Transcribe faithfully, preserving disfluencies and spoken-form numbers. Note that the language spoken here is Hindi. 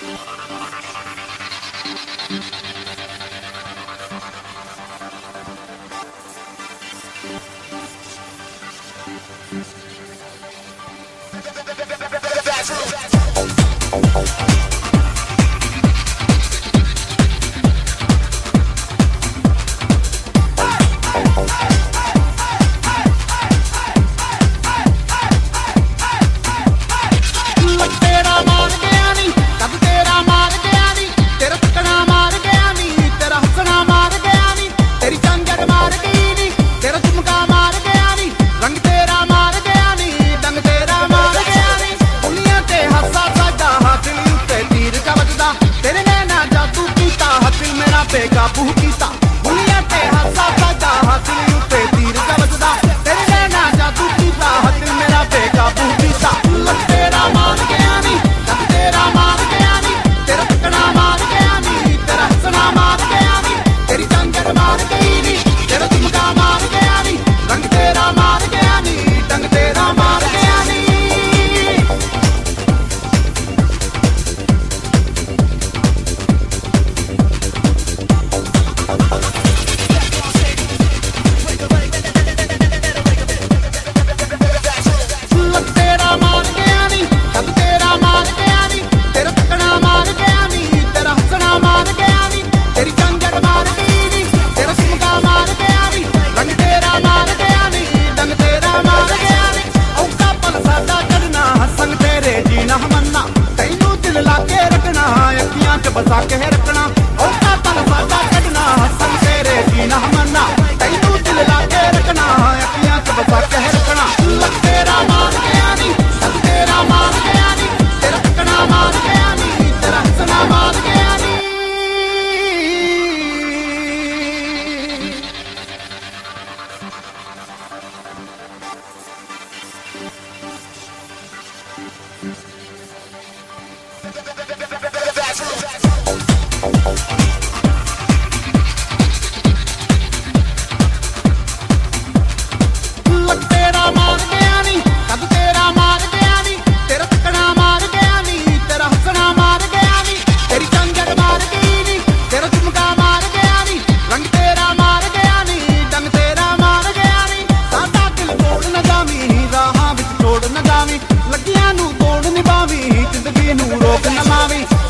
बेकाबू कीता दुनिया ते हासा सादा हासिल उत्ते तीर का बजदा तेरे नैना जादू कीता हासिल मेरा बेकाबू कीता लग तेरा मान गया नी लग तेरा मान गया नी तेरा टकना मार गया नी तेरा हंसना मार गया नी तेरी चंचल मार गई नी तेरा तुमका मार गया नी रंग तेरा मार गया नी डंग तेरा मार गया नी बसा के रखना और पल सादा कढ़ना हसन तेरे जीना मन्ना तैनू दिल लाके रखना अखियां च बसा के रखना लग तेरा मान गया नी सब तेरा मान गया नी तेरा टकना मान गया नी तेरा हंसना मान गया नी लगियां नू तोड़ निभावी जिंदगी नू रोक न मावी।